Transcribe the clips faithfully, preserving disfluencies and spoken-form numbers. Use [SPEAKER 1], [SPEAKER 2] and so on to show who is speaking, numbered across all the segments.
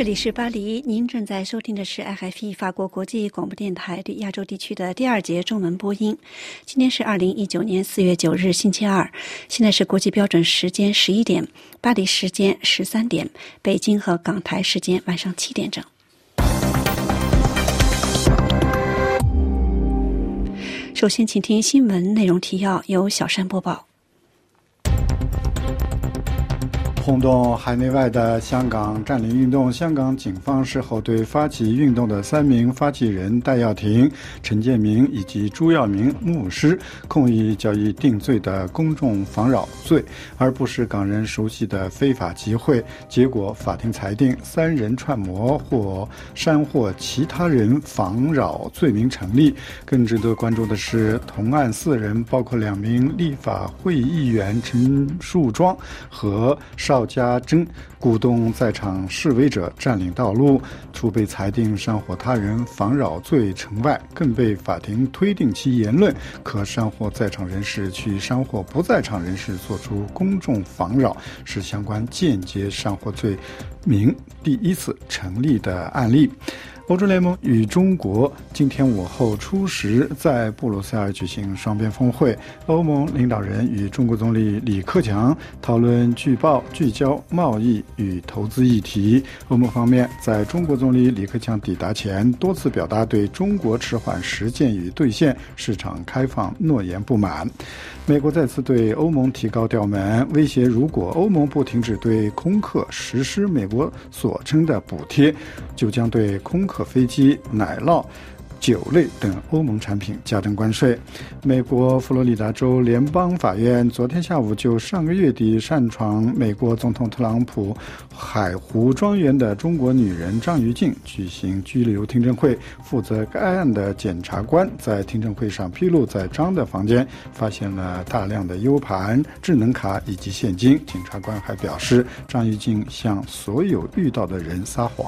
[SPEAKER 1] 这里是巴黎，您正在收听的是 R F I 法国国际广播电台对亚洲地区的第二节中文播音。今天是二零一九年四月九日星期二，现在是国际标准时间十一点，巴黎时间十三点，北京和港台时间晚上七点整。首先请听新闻内容提要，由小山播报。
[SPEAKER 2] 轰动海内外的香港占领运动，香港警方事后对发起运动的三名发起人戴耀廷、陈建明以及朱耀明牧师控以较易定罪的公众妨扰罪，而不是港人熟悉的非法集会。结果法庭裁定三人串谋或煽惑其他人妨扰罪名成立。更值得关注的是，同案四人包括两名立法会议员陈树庄和邵家珍鼓动在场示威者占领道路，除被裁定煽惑他人妨扰罪成外，更被法庭推定其言论可煽惑在场人士去煽惑不在场人士做出公众妨扰，是相关间接煽惑罪名第一次成立的案例。欧洲联盟与中国今天午后初时在布鲁塞尔举行双边峰会，欧盟领导人与中国总理李克强讨论据报聚焦贸易与投资议题。欧盟方面在中国总理李克强抵达前多次表达对中国迟缓实践与兑现市场开放诺言不满。美国再次对欧盟提高调门，威胁如果欧盟不停止对空客实施美国所称的补贴，就将对空客飞机、奶酪、酒类等欧盟产品加征关税。美国佛罗里达州联邦法院昨天下午就上个月底擅闯美国总统特朗普海湖庄园的中国女人张于静举行拘留听证会。负责该案的检察官在听证会上披露，在张的房间发现了大量的 U 盘、智能卡以及现金。检察官还表示，张于静向所有遇到的人撒谎。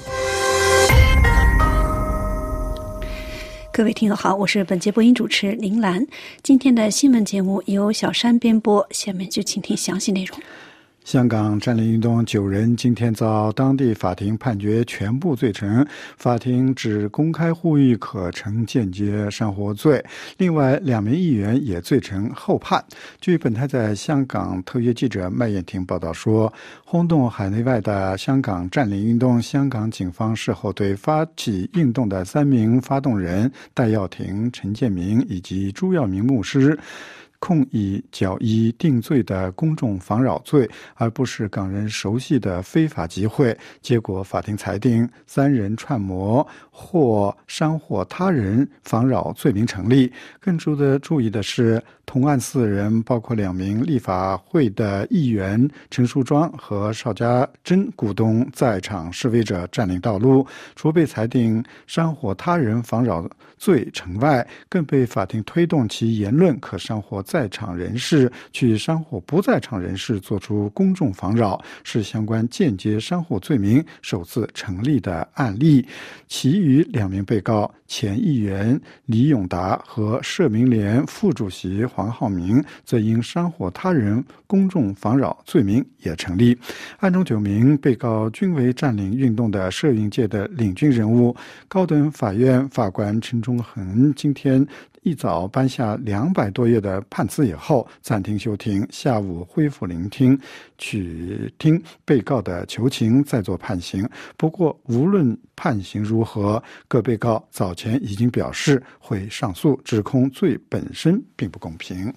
[SPEAKER 1] 各位听友好，我是本节播音主持林兰。今天的新闻节目由小山编播，下面就请听详细内容。
[SPEAKER 2] 香港占领运动九人今天遭当地法庭判决全部罪成，法庭只公开呼吁可成间接煽惑罪，另外两名议员也罪成后判。据本台在香港特约记者麦燕婷报道说，轰动海内外的香港占领运动，香港警方事后对发起运动的三名发动人戴耀廷、陈建明以及朱耀明牧师控以较易定罪的公众妨扰罪，而不是港人熟悉的非法集会。结果法庭裁定三人串谋或煽惑他人妨扰罪名成立。更值得注意的是，同案四人包括两名立法会的议员陈树庄和邵家珍鼓动在场示威者占领道路，除被裁定煽惑他人妨扰罪成外，更被法庭推动其言论可煽惑在场人士去煽惑不在场人士做出公众妨扰，是相关间接煽惑罪名首次成立的案例。其余两名被告前议员李永达和社民联副主席黄浩明则因煽惑他人公众妨扰罪名也成立。案中九名被告均为占领运动的社运界的领军人物。高等法院法官陈忠恒今天一早颁下两百多页的判词以后，暂停休庭，下午恢复聆听，取听被告的求情，再做判刑。不过，无论判刑如何，各被告早前已经表示会上诉，指控罪本身并不公平。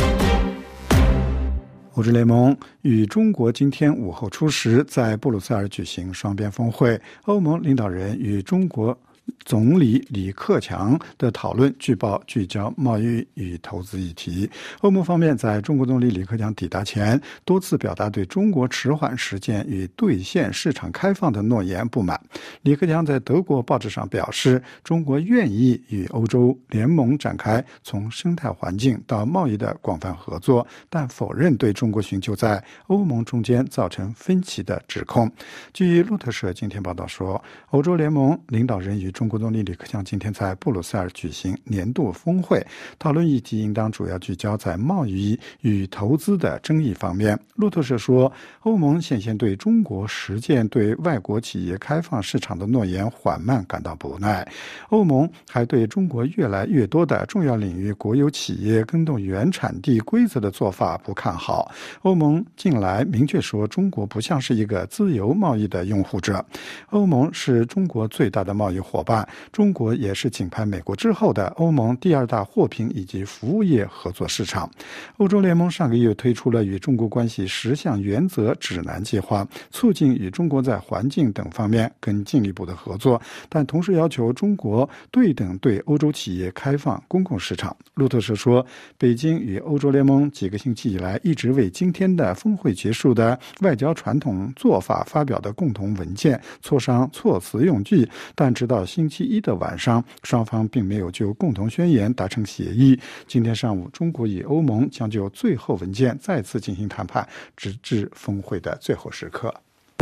[SPEAKER 2] 欧洲联盟与中国今天午后初时在布鲁塞尔举行双边峰会，欧盟领导人与中国总理李克强的讨论据报聚焦贸易与投资议题。欧盟方面在中国总理李克强抵达前多次表达对中国迟缓实践与兑现市场开放的诺言不满。李克强在德国报纸上表示，中国愿意与欧洲联盟展开从生态环境到贸易的广泛合作，但否认对中国寻求在欧盟中间造成分歧的指控。据路透社今天报道说，欧洲联盟领导人与中国总理李克强今天在布鲁塞尔举行年度峰会，讨论议题应当主要聚焦在贸易与投资的争议方面。路透社说，欧盟显现对中国实践对外国企业开放市场的诺言缓慢感到不耐。欧盟还对中国越来越多的重要领域国有企业更动原产地规则的做法不看好。欧盟近来明确说，中国不像是一个自由贸易的拥护者。欧盟是中国最大的贸易伙伴，中国也是紧排美国之后的欧盟第二大货品以及服务业合作市场。欧洲联盟上个月推出了与中国关系十项原则指南计划，促进与中国在环境等方面更进一步的合作，但同时要求中国对等对欧洲企业开放公共市场。路透社说，北京与欧洲联盟几个星期以来一直为今天的峰会结束的外交传统做法发表的共同文件磋商措辞用句，但直到星期一的晚上，双方并没有就共同宣言达成协议。今天上午，中国与欧盟将就最后文件再次进行谈判，直至峰会的最后时刻。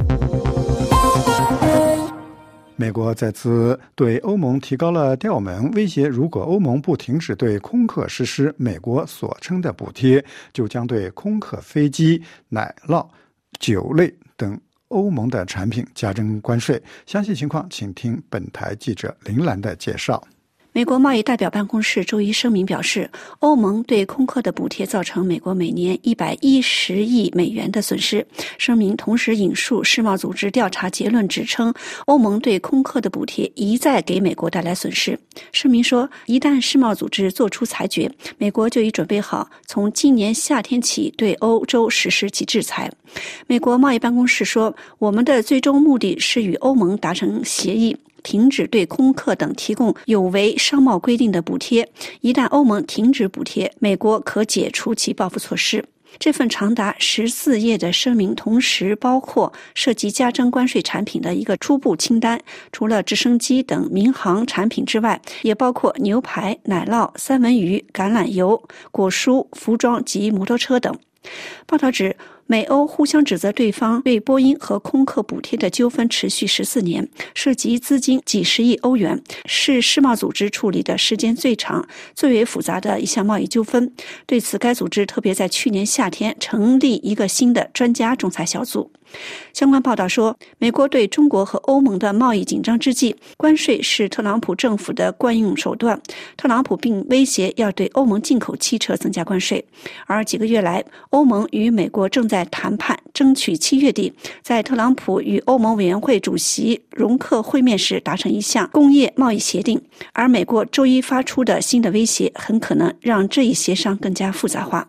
[SPEAKER 2] 美国再次对欧盟提高了调门，威胁如果欧盟不停止对空客实施美国所称的补贴，就将对空客飞机、奶酪、酒类等欧盟的产品加征关税。详细情况请听本台记者林兰的介绍。
[SPEAKER 1] 美国贸易代表办公室周一声明表示，欧盟对空客的补贴造成美国每年一百一十亿美元的损失。声明同时引述世贸组织调查结论，指称欧盟对空客的补贴一再给美国带来损失。声明说，一旦世贸组织做出裁决，美国就已准备好从今年夏天起对欧洲实施其制裁。美国贸易办公室说，我们的最终目的是与欧盟达成协议，停止对空客等提供有违商贸规定的补贴。一旦欧盟停止补贴，美国可解除其报复措施。这份长达十四页的声明同时包括涉及加征关税产品的一个初步清单，除了直升机等民航产品之外，也包括牛排、奶酪、三文鱼、橄榄油、果蔬、服装及摩托车等。报道指，美欧互相指责对方对波音和空客补贴的纠纷持续十四年，涉及资金几十亿欧元，是世贸组织处理的时间最长、最为复杂的一项贸易纠纷。对此，该组织特别在去年夏天成立一个新的专家仲裁小组。相关报道说，美国对中国和欧盟的贸易紧张之际，关税是特朗普政府的惯用手段。特朗普并威胁要对欧盟进口汽车增加关税。而几个月来，欧盟与美国正在谈判，争取七月底在特朗普与欧盟委员会主席容克会面时达成一项工业贸易协定。而美国周一发出的新的威胁，很可能让这一协商更加复杂化。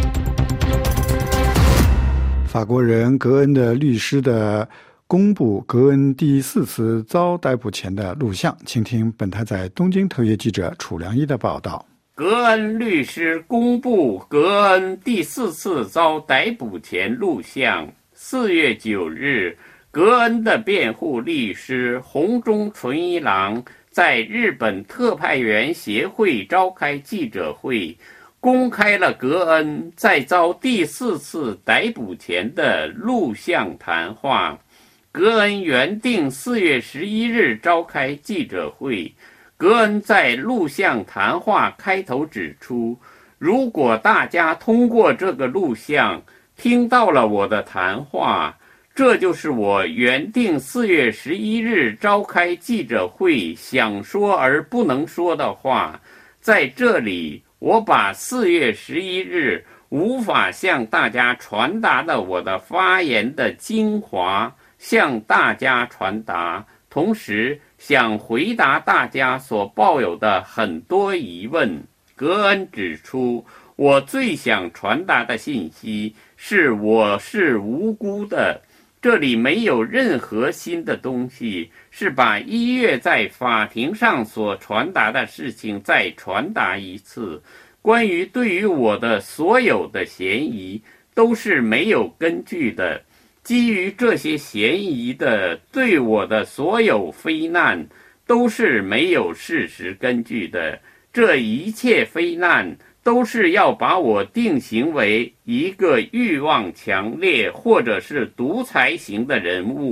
[SPEAKER 2] 法国人格恩的律师的公布格恩第四次遭逮捕前的录像，请听本台在东京特约记者楚良一的报道。
[SPEAKER 3] 格恩律师公布格恩第四次遭逮捕前录像。四月九日，格恩的辩护律师洪中纯一郎在日本特派员协会召开记者会，公开了格恩在遭第四次逮捕前的录像谈话。格恩原定四月十一日召开记者会。格恩在录像谈话开头指出，如果大家通过这个录像听到了我的谈话，这就是我原定四月十一日召开记者会想说而不能说的话。在这里，我把四月十一日无法向大家传达的我的发言的精华向大家传达，同时想回答大家所抱有的很多疑问。格恩指出，我最想传达的信息是我是无辜的，这里没有任何新的东西，是把一月在法庭上所传达的事情再传达一次。关于对于我的所有的嫌疑都是没有根据的，基于这些嫌疑的对我的所有非难都是没有事实根据的。这一切非难都是要把我定型为一个欲望强烈或者是独裁型的人物，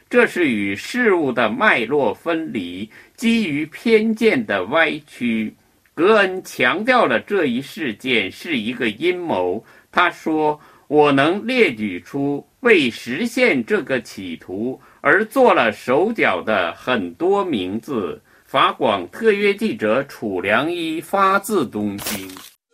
[SPEAKER 3] 这是与事物的脉络分离，基于偏见的歪曲。格恩强调了这一事件是一个阴谋。他说，我能列举出为实现这个企图而做了手脚的很多名字。法广特约记者楚良一发自东京。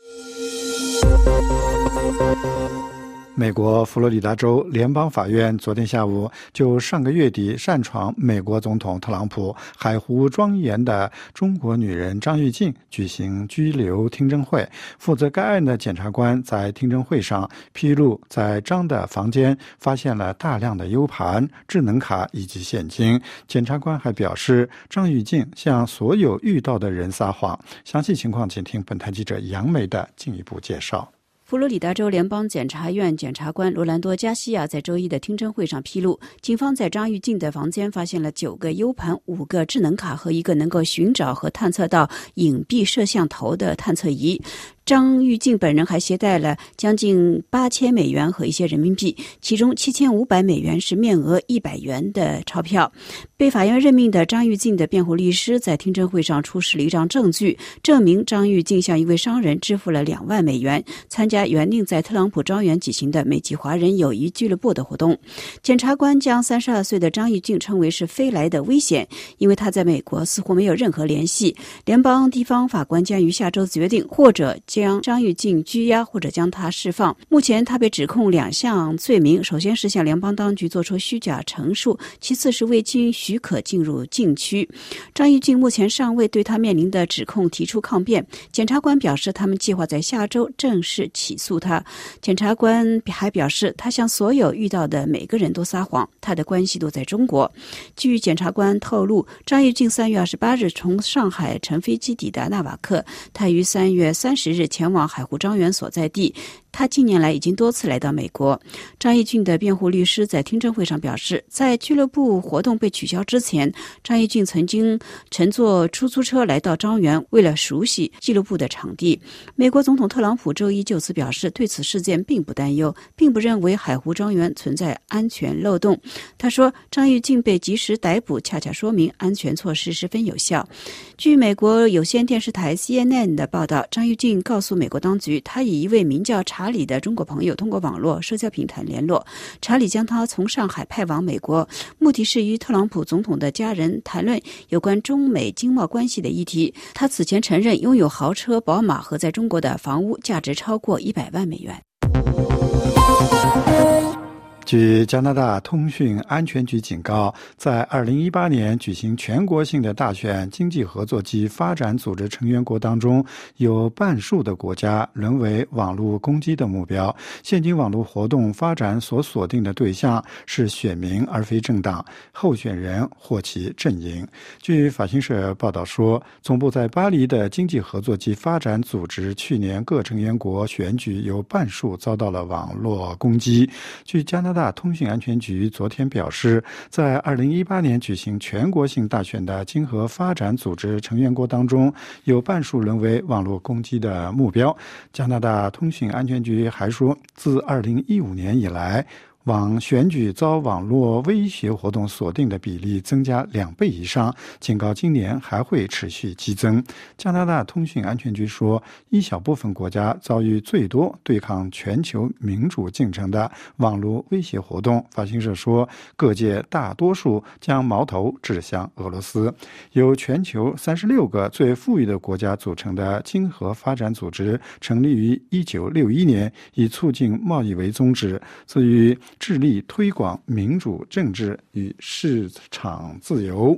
[SPEAKER 2] 美国佛罗里达州联邦法院昨天下午就上个月底擅闯美国总统特朗普海湖庄园的中国女人张玉静举行拘留听证会。负责该案的检察官在听证会上披露，在张的房间发现了大量的 U 盘、智能卡以及现金。检察官还表示，张玉静向所有遇到的人撒谎。详细情况请听本台记者杨梅的进一步介绍。
[SPEAKER 4] 佛罗里达州联邦检察院检察官罗兰多·加西亚在周一的听证会上披露，警方在张玉静的房间发现了九个 U 盘、五个智能卡和一个能够寻找和探测到隐蔽摄像头的探测仪。张玉静本人还携带了将近八千美元和一些人民币，其中七千五百美元是面额一百元的钞票。被法院任命的张玉静的辩护律师在听证会上出示了一张证据，证明张玉静向一位商人支付了两万美元，参加原定在特朗普庄园举行的美籍华人友谊俱乐部的活动。检察官将三十二岁的张玉静称为是飞来的危险，因为他在美国似乎没有任何联系。联邦地方法官将于下周决定，或者将张玉静拘押或者将他释放。目前他被指控两项罪名，首先是向联邦当局做出虚假陈述，其次是未经许可进入禁区。张玉静目前尚未对他面临的指控提出抗辩。检察官表示，他们计划在下周正式起诉他。检察官还表示，他向所有遇到的每个人都撒谎，他的关系都在中国。据检察官透露，张玉静三月二十八日从上海乘飞机抵达纳瓦克，他于三月三十日前往海湖庄园所在地。他近年来已经多次来到美国。张玉静的辩护律师在听证会上表示，在俱乐部活动被取消之前，张玉静曾经乘坐出租车来到庄园，为了熟悉俱乐部的场地。美国总统特朗普周一就此表示，对此事件并不担忧，并不认为海湖庄园存在安全漏洞。他说，张玉静被及时逮捕，恰恰说明安全措施十分有效。据美国有线电视台 C N N 的报道，张玉静告诉美国当局，他以一位名叫查理的中国朋友通过网络社交平台联络，查理将他从上海派往美国，目的是与特朗普总统的家人谈论有关中美经贸关系的议题。他此前承认拥有豪车、宝马和在中国的房屋，价值超过一百万美元。
[SPEAKER 2] 据加拿大通讯安全局警告，在二零一八年举行全国性的大选经济合作及发展组织成员国当中，有半数的国家沦为网络攻击的目标。现今网络活动发展所锁定的对象是选民而非政党、候选人或其阵营。据法新社报道说，总部在巴黎的经济合作及发展组织去年各成员国选举有半数遭到了网络攻击。据加拿大通讯安全局昨天表示，在二零一八年举行全国性大选的经合发展组织成员国当中，有半数沦为网络攻击的目标。加拿大通讯安全局还说，自二零一五年以来，网选举遭网络威胁活动锁定的比例增加两倍以上，警告今年还会持续激增。加拿大通讯安全局说，一小部分国家遭遇最多对抗全球民主进程的网络威胁活动。法新社说，各界大多数将矛头指向俄罗斯。由全球三十六个最富裕的国家组成的经合发展组织成立于一九六一年，以促进贸易为宗旨，自于致力推广民主政治与市场自由。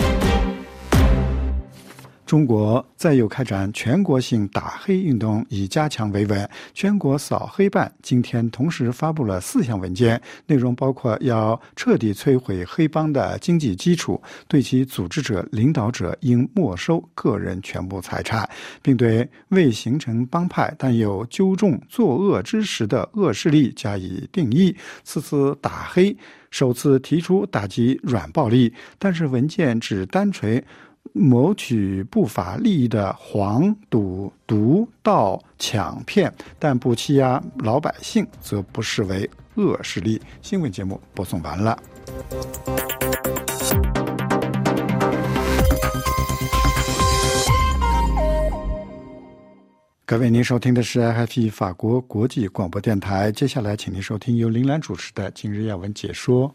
[SPEAKER 2] 中国再有开展全国性打黑运动，以加强维稳。全国扫黑办今天同时发布了四项文件，内容包括要彻底摧毁黑帮的经济基础，对其组织者、领导者应没收个人全部财产，并对未形成帮派但有纠众作恶之实的恶势力加以定义。此次打黑首次提出打击软暴力，但是文件只单纯谋取不法利益的黄赌毒盗抢骗，但不欺压老百姓则不视为恶势力。新闻节目播送完了。 各位，您收听的是 I F E 法国国际广播电台。接下来，请您收听由林兰主持的今日要闻解说。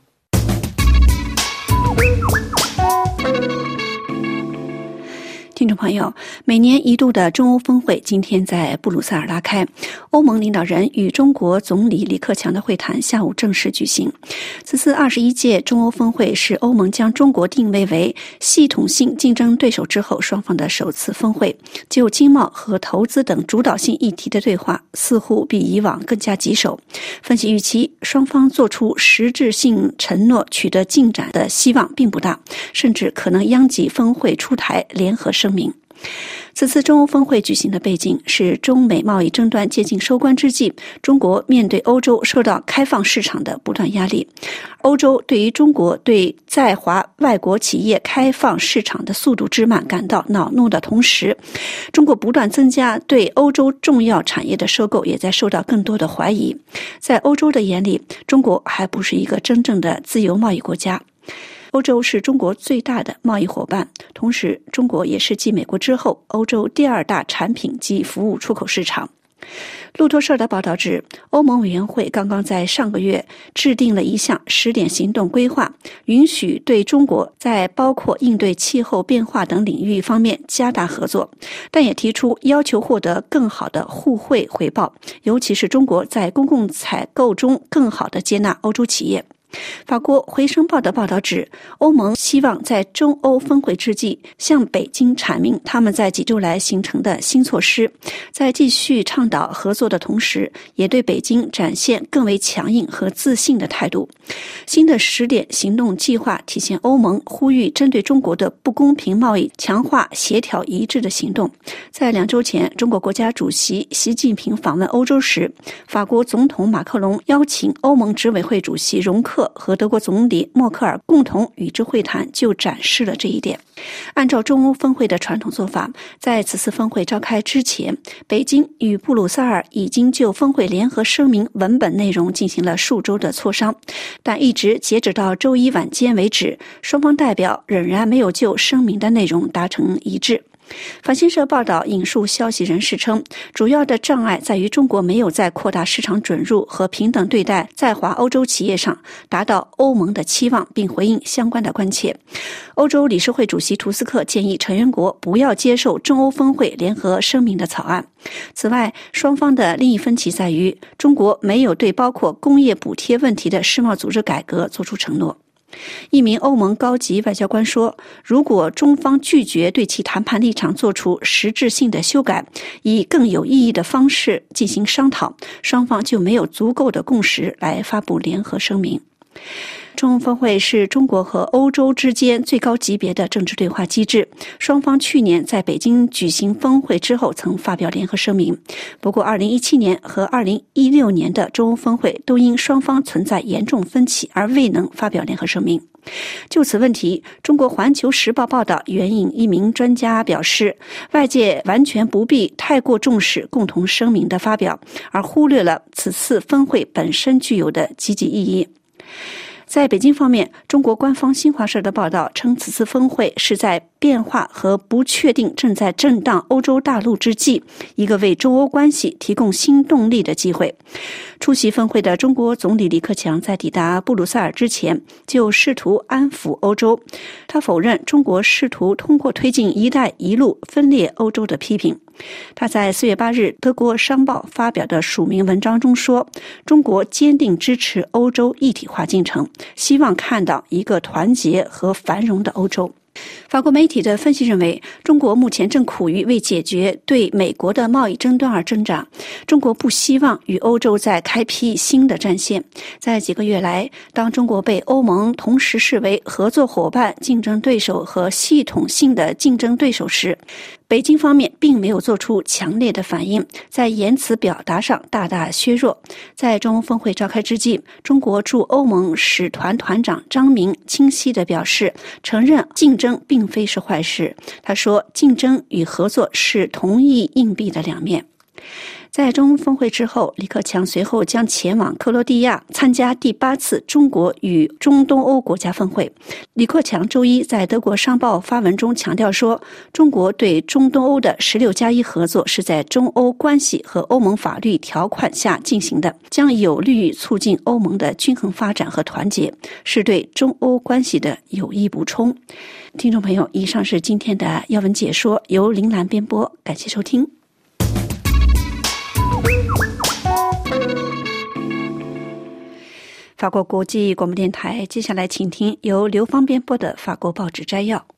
[SPEAKER 1] 听众朋友，每年一度的中欧峰会今天在布鲁塞尔拉开，欧盟领导人与中国总理李克强的会谈下午正式举行。此次二十一届中欧峰会是欧盟将中国定位为系统性竞争对手之后双方的首次峰会，就经贸和投资等主导性议题的对话似乎比以往更加棘手。分析预期，双方做出实质性承诺取得进展的希望并不大，甚至可能殃及峰会出台联合声明。此次中欧峰会举行的背景是中美贸易争端接近收官之际，中国面对欧洲受到开放市场的不断压力。欧洲对于中国对在华外国企业开放市场的速度之慢感到恼怒的同时，中国不断增加对欧洲重要产业的收购也在受到更多的怀疑。在欧洲的眼里，中国还不是一个真正的自由贸易国家。欧洲是中国最大的贸易伙伴，同时中国也是继美国之后欧洲第二大产品及服务出口市场。路透社的报道指，欧盟委员会刚刚在上个月制定了一项十点行动规划，允许对中国在包括应对气候变化等领域方面加大合作，但也提出要求获得更好的互惠回报，尤其是中国在公共采购中更好地接纳欧洲企业。法国回声报的报道指，欧盟希望在中欧峰会之际向北京阐明他们在几周来形成的新措施，在继续倡导合作的同时，也对北京展现更为强硬和自信的态度。新的十点行动计划体现欧盟呼吁针对中国的不公平贸易强化协调一致的行动。在两周前，中国国家主席习近平访问欧洲时，法国总统马克龙邀请欧盟执委会主席容克和德国总理默克尔共同与之会谈，就展示了这一点。按照中欧峰会的传统做法，在此次峰会召开之前，北京与布鲁塞尔已经就峰会联合声明文本内容进行了数周的磋商，但一直截止到周一晚间为止，双方代表仍然没有就声明的内容达成一致。法新社报道引述消息人士称，主要的障碍在于中国没有在扩大市场准入和平等对待在华欧洲企业上达到欧盟的期望，并回应相关的关切。欧洲理事会主席图斯克建议成员国不要接受中欧峰会联合声明的草案。此外，双方的另一分歧在于，中国没有对包括工业补贴问题的世贸组织改革作出承诺。一名欧盟高级外交官说，如果中方拒绝对其谈判立场做出实质性的修改，以更有意义的方式进行商讨，双方就没有足够的共识来发布联合声明。中欧峰会是中国和欧洲之间最高级别的政治对话机制，双方去年在北京举行峰会之后曾发表联合声明。不过二零一七年和二零一六年的中欧峰会都因双方存在严重分歧而未能发表联合声明。就此问题，中国环球时报报道援引一名专家表示，外界完全不必太过重视共同声明的发表，而忽略了此次峰会本身具有的积极意义。在北京方面，中国官方新华社的报道称，此次峰会是在变化和不确定正在震荡欧洲大陆之际，一个为中欧关系提供新动力的机会。出席峰会的中国总理李克强在抵达布鲁塞尔之前就试图安抚欧洲，他否认中国试图通过推进一带一路分裂欧洲的批评。他在四月八日德国商报发表的署名文章中说，中国坚定支持欧洲一体化进程，希望看到一个团结和繁荣的欧洲。法国媒体的分析认为，中国目前正苦于为解决对美国的贸易争端而挣扎。中国不希望与欧洲再开辟新的战线。在几个月来，当中国被欧盟同时视为合作伙伴、竞争对手和系统性的竞争对手时，北京方面并没有做出强烈的反应，在言辞表达上大大削弱。在中欧峰会召开之际，中国驻欧盟使团团长张明清晰地表示，承认竞争并非是坏事。他说，竞争与合作是同一硬币的两面。 在中欧峰会之后，李克强随后将前往克罗地亚参加第八次中国与中东欧国家峰会。李克强周一在德国商报发文中强调说，中国对中东欧的十六加一合作是在中欧关系和欧盟法律条款下进行的，将有利于促进欧盟的均衡发展和团结，是对中欧关系的有益补充。听众朋友，以上是今天的要闻解说，由林兰编播，感谢收听。法国国际广播电台，接下来请听由刘芳编播的法国报纸摘要。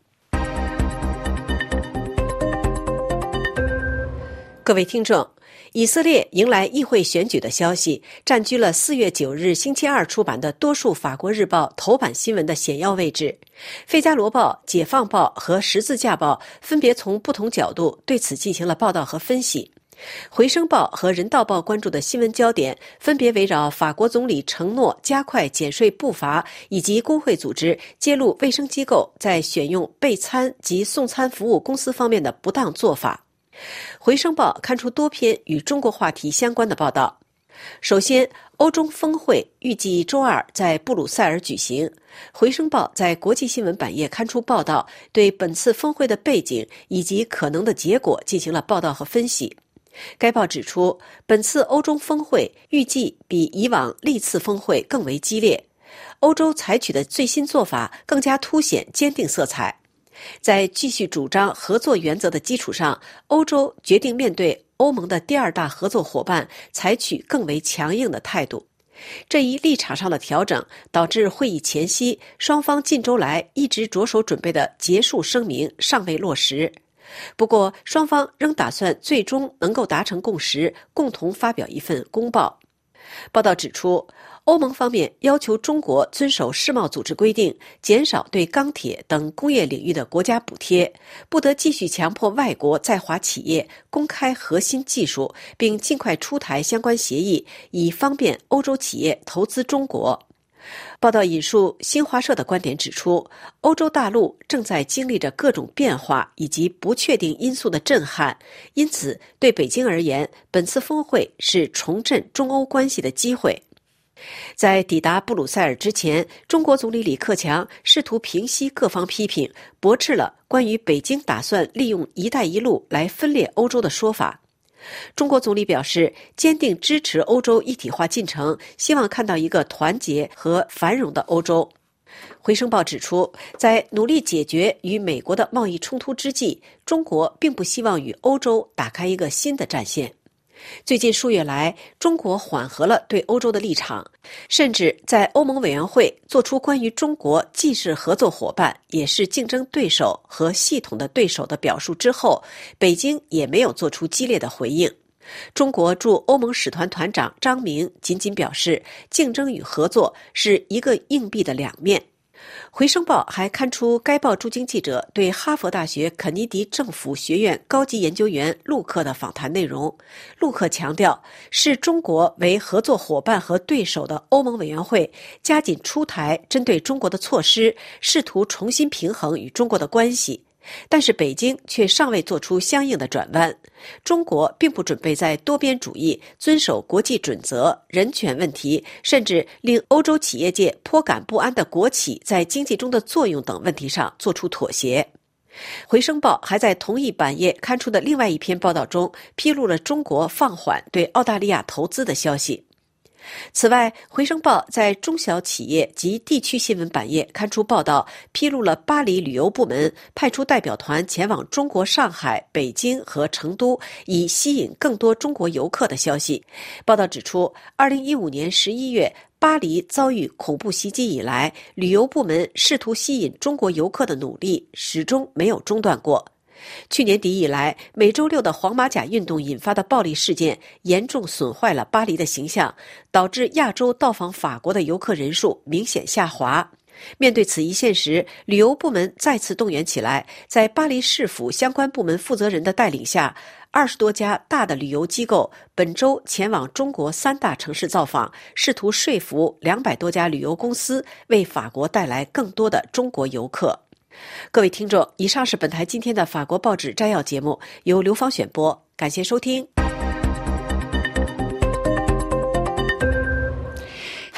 [SPEAKER 5] 各位听众，以色列迎来议会选举的消息占据了四月九日星期二出版的多数法国日报头版新闻的显要位置。费加罗报、解放报和十字架报分别从不同角度对此进行了报道和分析。回声报和人道报关注的新闻焦点分别围绕法国总理承诺加快减税步伐，以及工会组织揭露卫生机构在选用备餐及送餐服务公司方面的不当做法。回声报刊出多篇与中国话题相关的报道。首先，欧中峰会预计周二在布鲁塞尔举行。回声报在国际新闻版页刊出报道，对本次峰会的背景以及可能的结果进行了报道和分析。该报指出，本次欧中峰会预计比以往历次峰会更为激烈，欧洲采取的最新做法更加凸显坚定色彩。在继续主张合作原则的基础上，欧洲决定面对欧盟的第二大合作伙伴采取更为强硬的态度。这一立场上的调整导致会议前夕双方近周来一直着手准备的结束声明尚未落实。不过，双方仍打算最终能够达成共识，共同发表一份公报。报道指出，欧盟方面要求中国遵守世贸组织规定，减少对钢铁等工业领域的国家补贴，不得继续强迫外国在华企业公开核心技术，并尽快出台相关协议，以方便欧洲企业投资中国。报道引述新华社的观点指出，欧洲大陆正在经历着各种变化以及不确定因素的震撼，因此对北京而言，本次峰会是重振中欧关系的机会。在抵达布鲁塞尔之前，中国总理李克强试图平息各方批评，驳斥了关于北京打算利用“一带一路”来分裂欧洲的说法。中国总理表示，坚定支持欧洲一体化进程，希望看到一个团结和繁荣的欧洲。回声报指出，在努力解决与美国的贸易冲突之际，中国并不希望与欧洲打开一个新的战线。最近数月来，中国缓和了对欧洲的立场，甚至在欧盟委员会做出关于中国既是合作伙伴也是竞争对手和系统的对手的表述之后，北京也没有做出激烈的回应。中国驻欧盟使团团长张明仅仅表示，竞争与合作是一个硬币的两面。回声报还刊出该报驻京记者对哈佛大学肯尼迪政府学院高级研究员陆克的访谈内容。陆克强调，视中国为合作伙伴和对手的欧盟委员会加紧出台针对中国的措施，试图重新平衡与中国的关系。但是北京却尚未做出相应的转弯。中国并不准备在多边主义、遵守国际准则、人权问题，甚至令欧洲企业界颇感不安的国企在经济中的作用等问题上做出妥协。回声报还在同一版页刊出的另外一篇报道中，披露了中国放缓对澳大利亚投资的消息。此外，回声报在中小企业及地区新闻版页刊出报道，披露了巴黎旅游部门派出代表团前往中国上海、北京和成都，以吸引更多中国游客的消息。报道指出，二零一五年十一月巴黎遭遇恐怖袭击以来，旅游部门试图吸引中国游客的努力始终没有中断过。去年底以来，每周六的黄马甲运动引发的暴力事件严重损坏了巴黎的形象，导致亚洲到访法国的游客人数明显下滑。面对此一现实，旅游部门再次动员起来，在巴黎市府相关部门负责人的带领下，二十多家大的旅游机构本周前往中国三大城市造访，试图说服两百多家旅游公司为法国带来更多的中国游客。各位听众，以上是本台今天的法国报纸摘要节目，由刘芳选播，感谢收听。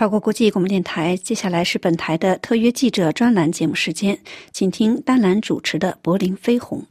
[SPEAKER 1] 法国国际广播电台，接下来是本台的特约记者专栏节目时间，请听丹兰主持的柏林飞鸿。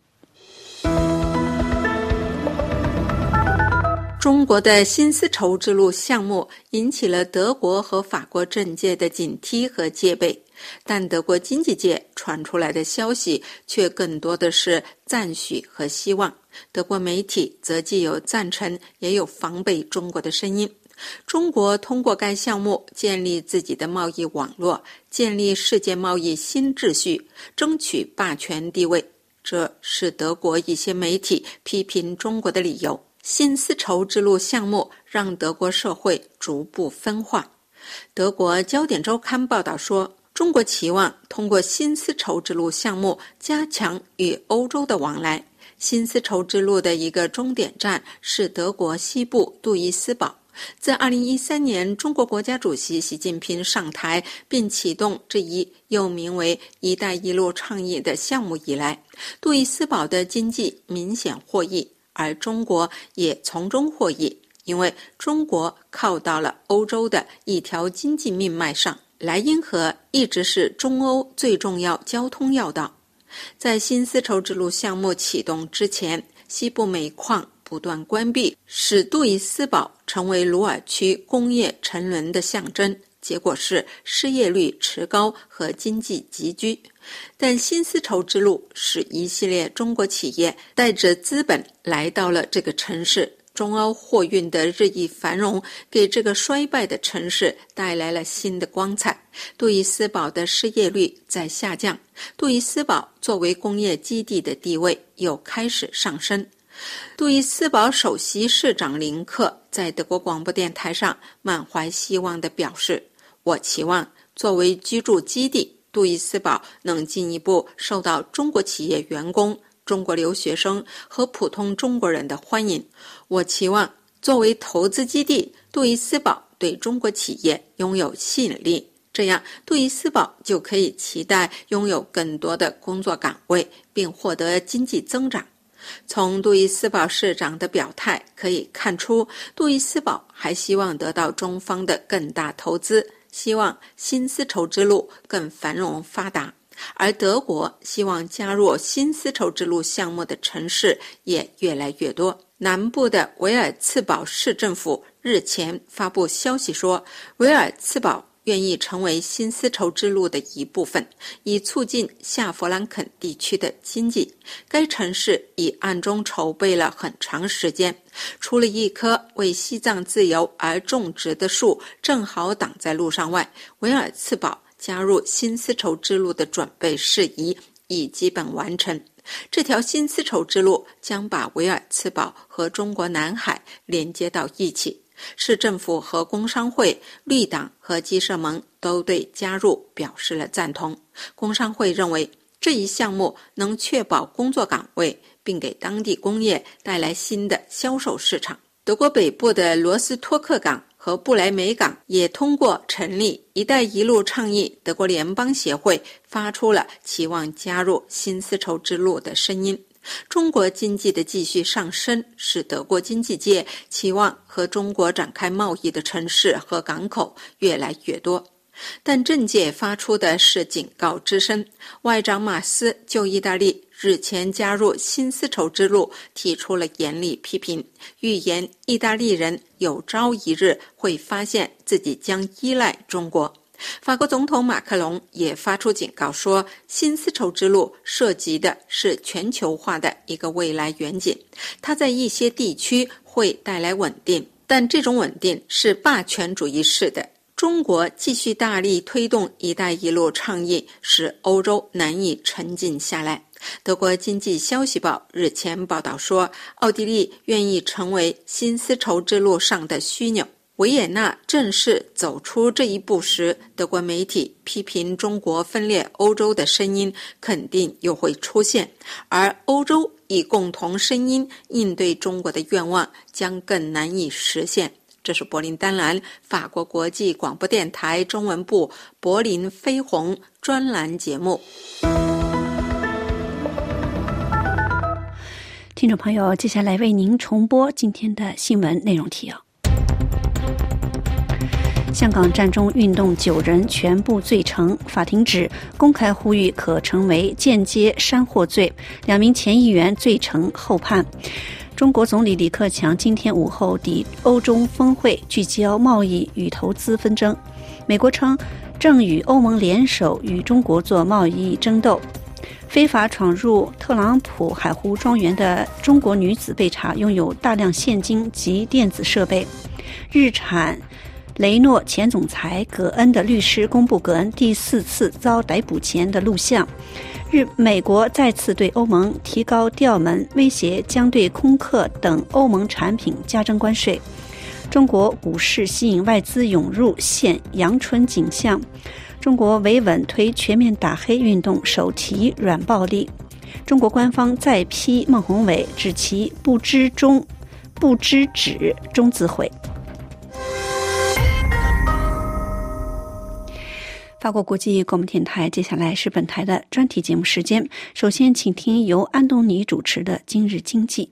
[SPEAKER 6] 中国的新丝绸之路项目引起了德国和法国政界的警惕和戒备，但德国经济界传出来的消息却更多的是赞许和希望。德国媒体则既有赞成也有防备中国的声音。中国通过该项目建立自己的贸易网络，建立世界贸易新秩序，争取霸权地位，这是德国一些媒体批评中国的理由。新丝绸之路项目让德国社会逐步分化。德国焦点周刊报道说，中国期望通过新丝绸之路项目加强与欧洲的往来。新丝绸之路的一个终点站是德国西部杜伊斯堡。自二零一三年中国国家主席习近平上台并启动这一又名为“一带一路”倡议的项目以来，杜伊斯堡的经济明显获益，而中国也从中获益，因为中国靠到了欧洲的一条经济命脉上。莱茵河一直是中欧最重要交通要道。在新丝绸之路项目启动之前，西部煤矿不断关闭，使杜伊斯堡成为鲁尔区工业沉沦的象征，结果是失业率迟高和经济拮据。但新丝绸之路使一系列中国企业带着资本来到了这个城市，中欧货运的日益繁荣给这个衰败的城市带来了新的光彩。杜伊斯堡的失业率在下降，杜伊斯堡作为工业基地的地位又开始上升。杜伊斯堡首席市长林克在德国广播电台上满怀希望地表示，我期望作为居住基地，杜伊斯堡能进一步受到中国企业员工、中国留学生和普通中国人的欢迎。我期望作为投资基地，杜伊斯堡对中国企业拥有吸引力，这样杜伊斯堡就可以期待拥有更多的工作岗位，并获得经济增长。从杜伊斯堡市长的表态可以看出，杜伊斯堡还希望得到中方的更大投资，希望新丝绸之路更繁荣发达。而德国希望加入新丝绸之路项目的城市也越来越多。南部的维尔茨堡市政府日前发布消息说，维尔茨堡愿意成为新丝绸之路的一部分，以促进下弗兰肯地区的经济。该城市已暗中筹备了很长时间，除了一棵为西藏自由而种植的树正好挡在路上外，维尔茨堡加入新丝绸之路的准备事宜已基本完成。这条新丝绸之路将把维尔茨堡和中国南海连接到一起。市政府和工商会、绿党和鸡舍盟都对加入表示了赞同。工商会认为这一项目能确保工作岗位，并给当地工业带来新的销售市场。德国北部的罗斯托克港和布莱梅港也通过成立“一带一路”倡议德国联邦协会发出了期望加入新丝绸之路的声音。中国经济的继续上升使德国经济界期望和中国展开贸易的城市和港口越来越多。但政界发出的是警告之声。外长马斯就意大利日前加入新丝绸之路提出了严厉批评，预言意大利人有朝一日会发现自己将依赖中国。法国总统马克龙也发出警告说，新丝绸之路涉及的是全球化的一个未来远景，它在一些地区会带来稳定，但这种稳定是霸权主义式的。中国继续大力推动“一带一路”倡议，使欧洲难以沉静下来。德国经济消息报日前报道说，奥地利愿意成为新丝绸之路上的枢纽。维也纳正式走出这一步时，德国媒体批评中国分裂欧洲的声音肯定又会出现，而欧洲以共同声音应对中国的愿望将更难以实现。这是柏林丹兰法国国际广播电台中文部柏林飞鸿专栏节目。
[SPEAKER 1] 听众朋友，接下来为您重播今天的新闻内容提要。 香港占中运动九人全部罪成，法庭指公开呼吁可成为间接煽惑罪，两名前议员罪成后判。中国总理李克强今天午后抵欧中峰会，聚焦贸易与投资纷争。美国称正与欧盟联手与中国做贸易争斗。非法闯入特朗普海湖庄园的中国女子被查拥有大量现金及电子设备。日产雷诺前总裁葛恩的律师公布葛恩第四次遭逮捕前的录像。日美国再次对欧盟提高调门，威胁将对空客等欧盟产品加征关税。中国股市吸引外资涌入，现阳春景象。中国维稳推全面打黑运动，手提软暴力。中国官方再批孟宏伟，指其不知中不知止中自毁。法国国际广播电台，接下来是本台的专题节目时间。首先，请听由安东尼主持的《今日经济》。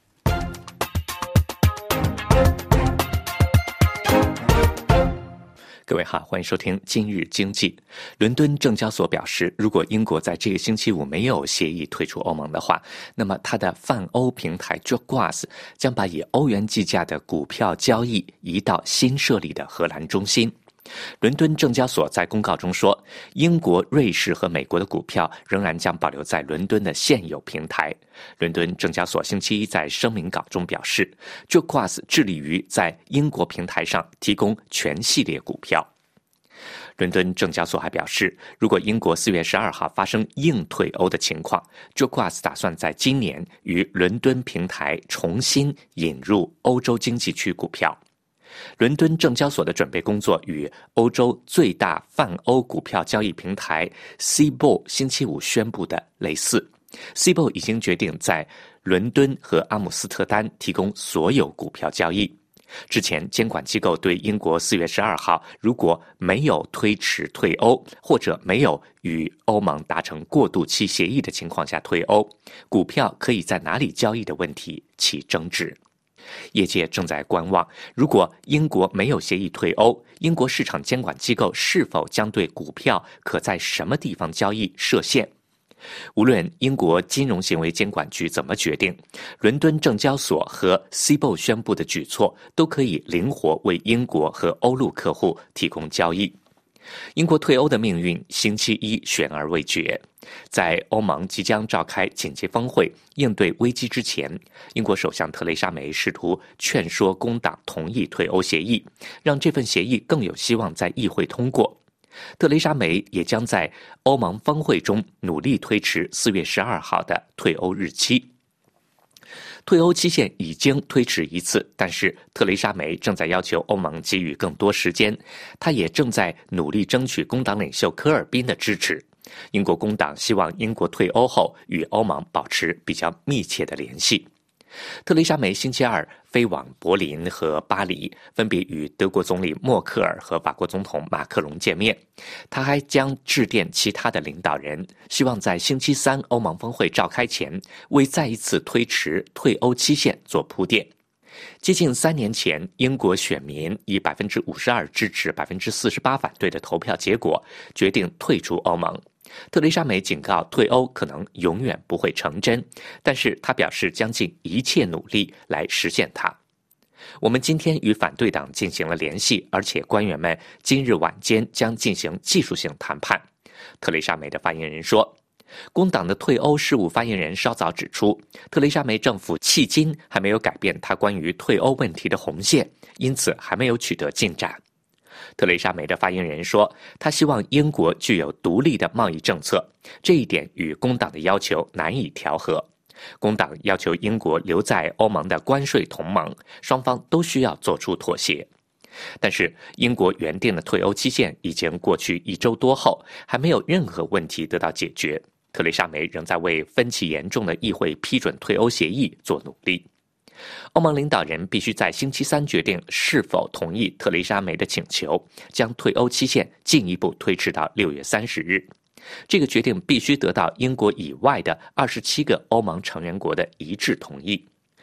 [SPEAKER 7] 各位好，欢迎收听今日经济。伦敦证交所表示，如果英国在这个星期五没有协议退出欧盟的话，那么它的泛欧平台 Jogwas 将把以欧元计价的股票交易移到新设立的荷兰中心。伦敦证交所在公告中说，英国、瑞士和美国的股票仍然将保留在伦敦的现有平台。伦敦证交所星期一在声明稿中表示 ，Jogwas 致力于在英国平台上提供全系列股票。伦敦证交所还表示，如果英国四月十二号发生硬退欧的情况 ，Jogwas 打算在今年于伦敦平台重新引入欧洲经济区股票。伦敦证交所的准备工作与欧洲最大泛欧股票交易平台 C B O 星期五宣布的类似。C B O 已经决定在伦敦和阿姆斯特丹提供所有股票交易。之前，监管机构对英国四月十二号如果没有推迟退欧，或者没有与欧盟达成过渡期协议的情况下退欧，股票可以在哪里交易的问题起争执。业界正在观望，如果英国没有协议退欧，英国市场监管机构是否将对股票可在什么地方交易设限？无论英国金融行为监管局怎么决定，伦敦证交所和 C B O 宣布的举措都可以灵活为英国和欧陆客户提供交易。英国退欧的命运星期一悬而未决。在欧盟即将召开紧急峰会应对危机之前，英国首相特蕾莎梅试图劝说工党同意退欧协议，让这份协议更有希望在议会通过。特蕾莎梅也将在欧盟峰会中努力推迟四月十二号的退欧日期。退欧期限已经推迟一次，但是特蕾莎梅正在要求欧盟给予更多时间，她也正在努力争取工党领袖科尔宾的支持。英国工党希望英国退欧后与欧盟保持比较密切的联系。特蕾莎梅星期二飞往柏林和巴黎，分别与德国总理默克尔和法国总统马克龙见面。他还将致电其他的领导人，希望在星期三欧盟峰会召开前，为再一次推迟退欧期限做铺垫。接近三年前，英国选民以百分之五十二支持、百分之四十八反对的投票结果，决定退出欧盟。特蕾莎梅警告，退欧可能永远不会成真，但是她表示将尽一切努力来实现它。我们今天与反对党进行了联系，而且官员们今日晚间将进行技术性谈判。特蕾莎梅的发言人说。工党的退欧事务发言人稍早指出，特蕾莎梅政府迄今还没有改变她关于退欧问题的红线，因此还没有取得进展。特蕾莎梅的发言人说，她希望英国具有独立的贸易政策，这一点与工党的要求难以调和。工党要求英国留在欧盟的关税同盟，双方都需要做出妥协。但是英国原定的退欧期限已经过去一周多后，还没有任何问题得到解决。特蕾莎梅仍在为分歧严重的议会批准退欧协议做努力。欧盟领导人必须在星期三决定是否同意特蕾莎梅的请求，将退欧期限进一步推迟到六月三十日。这个决定必须得到英国以外的二十七个欧盟成员国的一致同意。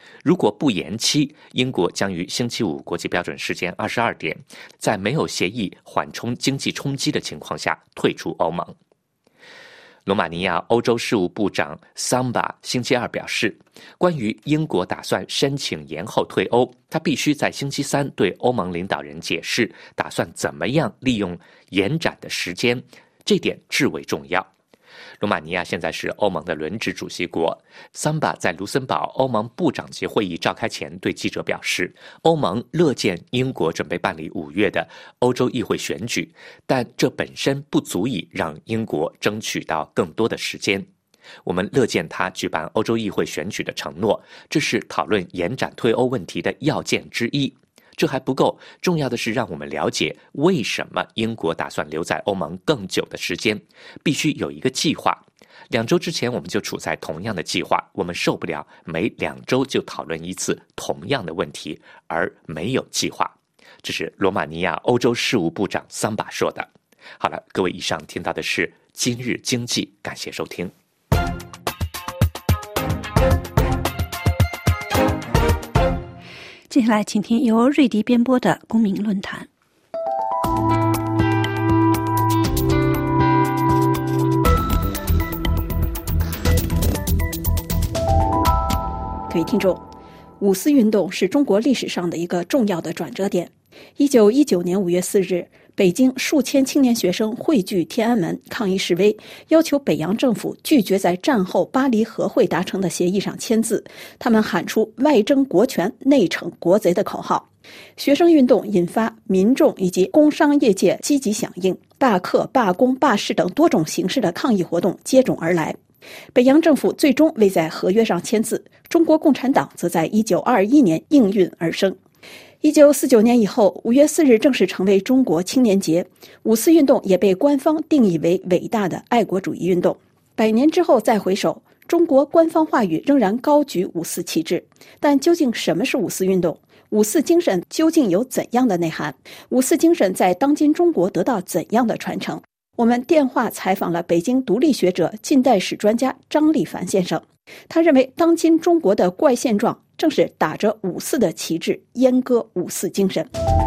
[SPEAKER 7] 如果不延期，英国将于星期五国际标准时间二十二点，在没有协议缓冲经济冲击的情况下退出欧盟。罗马尼亚欧洲事务部长桑巴星期二表示，关于英国打算申请延后退欧，他必须在星期三对欧盟领导人解释打算怎么样利用延展的时间，这点至为重要。罗马尼亚现在是欧盟的轮值主席国。桑巴在卢森堡欧盟部长级会议召开前对记者表示，欧盟乐见英国准备办理五月的欧洲议会选举，但这本身不足以让英国争取到更多的时间。我们乐见他举办欧洲议会选举的承诺，这是讨论延展退欧问题的要件之一。这还不够，重要的是让我们了解为什么英国打算留在欧盟更久的时间，必须有一个计划。两周之前我们就处在同样的计划，我们受不了每两周就讨论一次同样的问题而没有计划。这是罗马尼亚欧洲事务部长桑巴说的。好了，各位，以上听到的是今日经济，感谢收听。
[SPEAKER 1] 接下来请听由瑞迪编播的公民论坛。各位听众，五四运动是中国历史上的一个重要的转折点。一九一九年五月四日，北京数千青年学生汇聚天安门抗议示威，要求北洋政府拒绝在战后巴黎和会达成的协议上签字。他们喊出外争国权、内惩国贼的口号。学生运动引发民众以及工商业界积极响应，罢课、罢工、罢市等多种形式的抗议活动接踵而来。北洋政府最终未在合约上签字，中国共产党则在一九二一年应运而生。一九四九年以后，五月四日正式成为中国青年节，五四运动也被官方定义为伟大的爱国主义运动。百年之后再回首，中国官方话语仍然高举五四旗帜，但究竟什么是五四运动？五四精神究竟有怎样的内涵？五四精神在当今中国得到怎样的传承？我们电话采访了北京独立学者、近代史专家张立凡先生，他认为当今中国的怪现状正是打着五四的旗帜，阉割五四精神。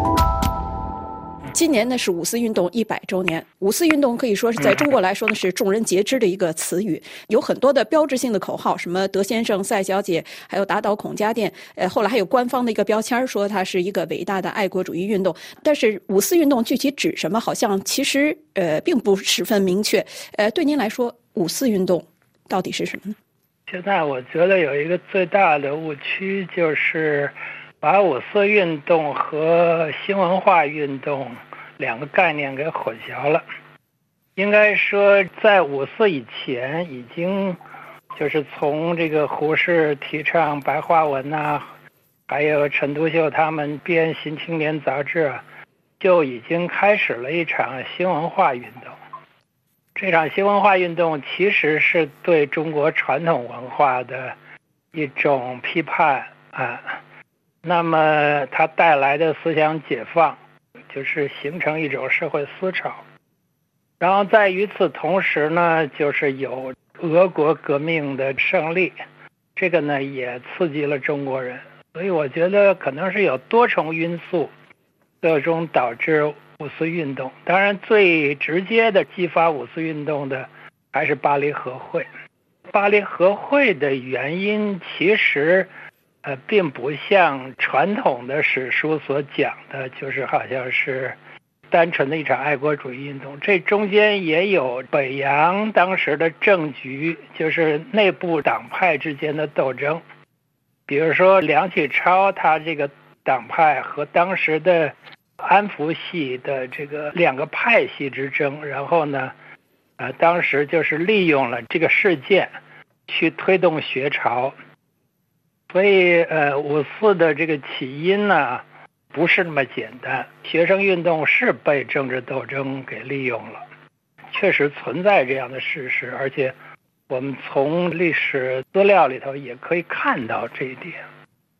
[SPEAKER 1] 今年呢是五四运动一百周年，五四运动可以说是在中国来说呢是众人皆知的一个词语，有很多的标志性的口号，什么德先生、赛小姐，还有打倒孔家店，呃，后来还有官方的一个标签说它是一个伟大的爱国主义运动。但是五四运动具体指什么，好像其实呃并不十分明确。呃，对您来说，五四运动到底是什么呢？
[SPEAKER 8] 现在我觉得有一个最大的误区，就是把五四运动和新文化运动两个概念给混淆了。应该说在五四以前，已经就是从这个胡适提倡白话文啊，还有陈独秀他们编《新青年》杂志啊，就已经开始了一场新文化运动。这场新文化运动其实是对中国传统文化的一种批判啊，那么它带来的思想解放，就是形成一种社会思潮。然后在与此同时呢，就是有俄国革命的胜利，这个呢也刺激了中国人。所以我觉得可能是有多重因素最终导致五四运动。当然最直接的激发五四运动的还是巴黎和会。巴黎和会的原因其实呃，并不像传统的史书所讲的，就是好像是单纯的一场爱国主义运动。这中间也有北洋当时的政局，就是内部党派之间的斗争。比如说梁启超他这个党派和当时的安福系的这个两个派系之争，然后呢呃，当时就是利用了这个事件去推动学潮。所以呃，五四的这个起因呢不是那么简单，学生运动是被政治斗争给利用了，确实存在这样的事实，而且我们从历史资料里头也可以看到这一点。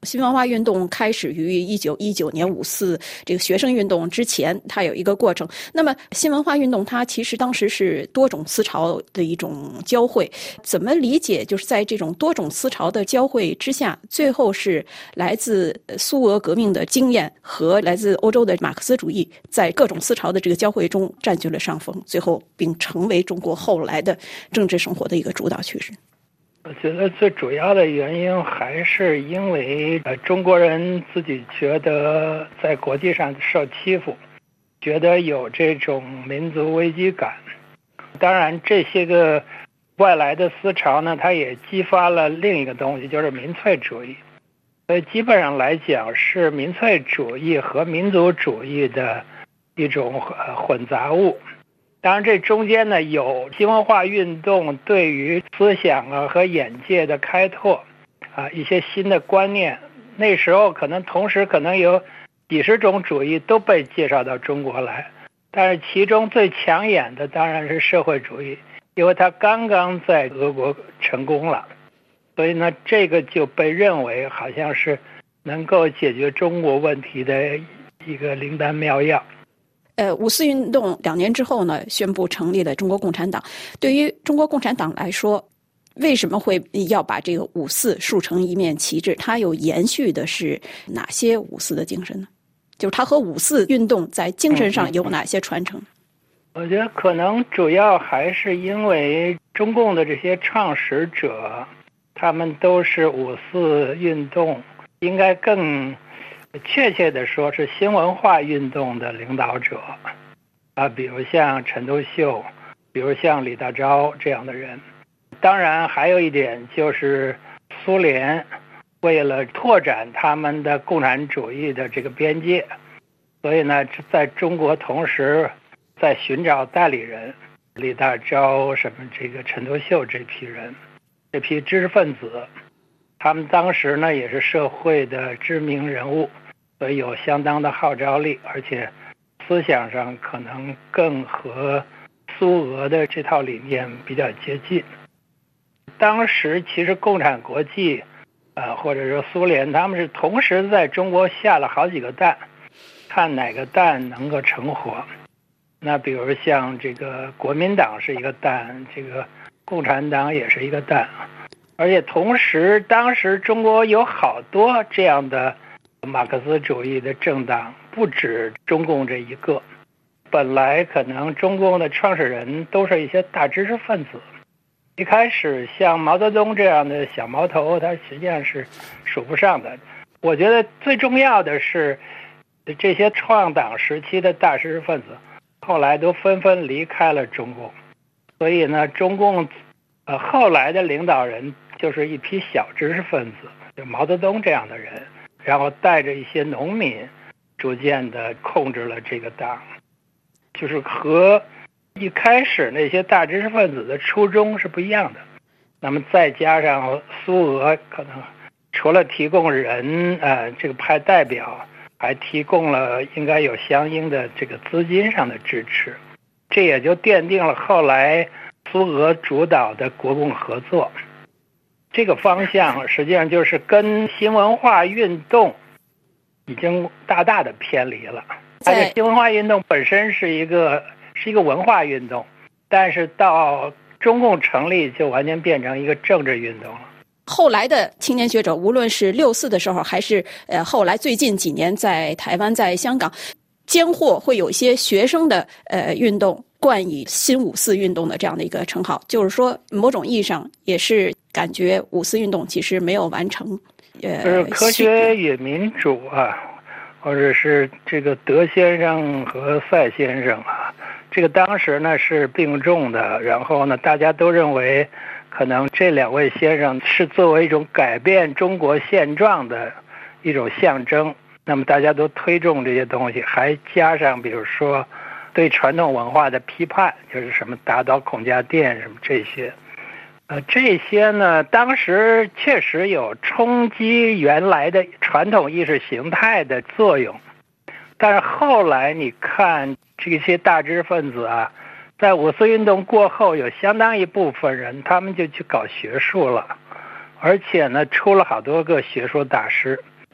[SPEAKER 9] 新文化运动开始于一九一九年五四这个学生运动之前，它有一个过程。那么新文化运动它其实当时是多种思潮的一种交汇，怎么理解就是在这种多种思潮的交汇之下，最后是来自苏俄革命的经验和来自欧洲的马克思主义在各种思潮的这个交汇中占据了上风，最后并成为中国后来的政治生活的一个主导趋势？
[SPEAKER 8] 我觉得最主要的原因还是因为呃中国人自己觉得在国际上受欺负，觉得有这种民族危机感。当然这些个外来的思潮呢，它也激发了另一个东西，就是民粹主义。所以基本上来讲是民粹主义和民族主义的一种呃混杂物。当然这中间呢有新文化运动对于思想啊和眼界的开拓啊，一些新的观念，那时候可能同时可能有几十种主义都被介绍到中国来，但是其中最抢眼的当然是社会主义，因为它刚刚在俄国成功了，所以呢这个就被认为好像是能够解决中国问题的一个灵丹妙药。
[SPEAKER 9] 呃，五四运动两年之后呢，宣布成立了中国共产党。对于中国共产党来说，为什么会要把这个五四竖成一面旗帜？它有延续的是哪些五四的精神呢？就是它和五四运动在精神上有哪些传承？
[SPEAKER 8] 我觉得可能主要还是因为中共的这些创始者，他们都是五四运动，应该更确切的说是新文化运动的领导者啊，比如像陈独秀，比如像李大钊这样的人。当然还有一点就是苏联为了拓展他们的共产主义的这个边界，所以呢在中国同时在寻找代理人，李大钊什么这个陈独秀这批人，这批知识分子，他们当时呢也是社会的知名人物，所以有相当的号召力，而且思想上可能更和苏俄的这套理念比较接近。当时其实共产国际呃，或者说苏联，他们是同时在中国下了好几个蛋，看哪个蛋能够成活。那比如像这个国民党是一个蛋，这个共产党也是一个蛋，而且同时当时中国有好多这样的马克思主义的政党，不止中共这一个。本来可能中共的创始人都是一些大知识分子，一开始像毛泽东这样的小毛头他实际上是数不上的。我觉得最重要的是这些创党时期的大知识分子后来都纷纷离开了中共，所以呢中共呃后来的领导人就是一批小知识分子，就毛泽东这样的人，然后带着一些农民逐渐的控制了这个党，就是和一开始那些大知识分子的初衷是不一样的。那么再加上苏俄可能除了提供人呃这个派代表，还提供了应该有相应的这个资金上的支持，这也就奠定了后来苏俄主导的国共合作。这个方向实际上就是跟新文化运动已经大大的偏离了。而且新文化运动本身是一个是一个文化运动，但是到中共成立就完全变成一个政治运动了。
[SPEAKER 9] 后来的青年学者，无论是六四的时候，还是呃后来最近几年在台湾、在香港，间或会有一些学生的呃运动冠以新五四运动的这样的一个称号，就是说某种意义上也是感觉五四运动其实没有完成。呃，
[SPEAKER 8] 就是科学与民主啊，或者是这个德先生和赛先生啊，这个当时呢是并重的，然后呢大家都认为可能这两位先生是作为一种改变中国现状的一种象征，那么大家都推重这些东西，还加上比如说对传统文化的批判，就是什么打倒孔家店什么这些，呃，这些呢当时确实有冲击原来的传统意识形态的作用，但是后来你看这些大知识分子啊，在五四运动过后，有相当一部分人他们就去搞学术了，而且呢出了好多个学术大师。